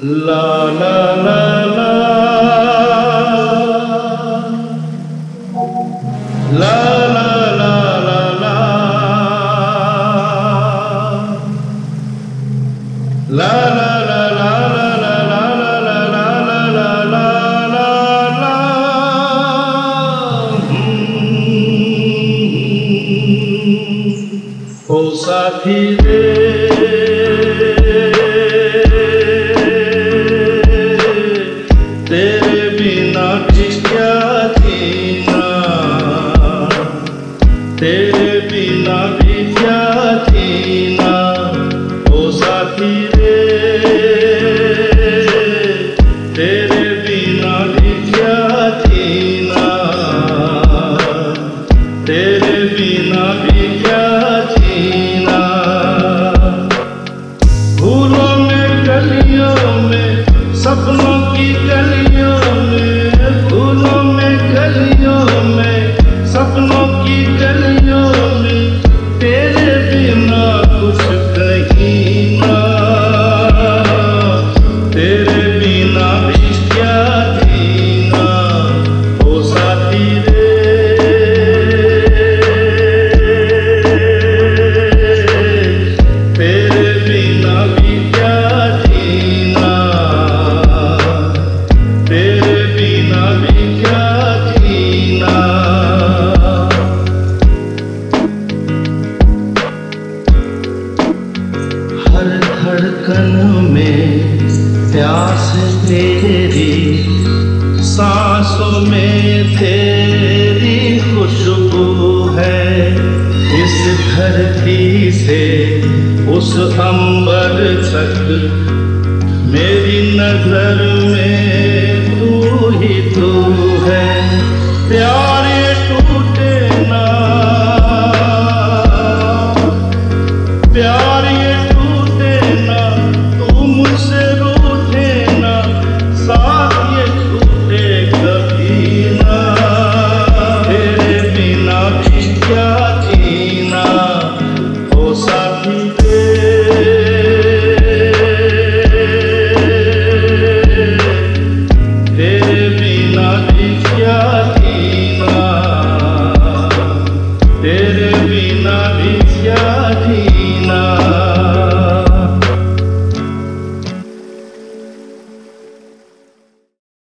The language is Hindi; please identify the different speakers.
Speaker 1: ला ला ला ला ला ला ला ला ला ला ला ला ओ साथी रे तेरे बिना भी क्या जीना, तेरे बिना भी क्या जीना। ओ साथी रे तेरे बिना भी क्या जीना, तेरे बिना भी क्या जीना। फूलों में गलियों में सपनों की गलियों में, फूलों में गलियों में सपनों की गलियों में तेरे बिना कुछ कहीं ना, तेरे बिना भी क्या जीना। ओ साथी रे तेरे बिना भी क्या जीना, तेरे बिना भी क्या जीना। हर धड़कन में प्यास तेरी, सांसों में तेरी खुशबू है। इस धरती से उस अंबर तक मेरी नजर में तू ही तू है। प्यार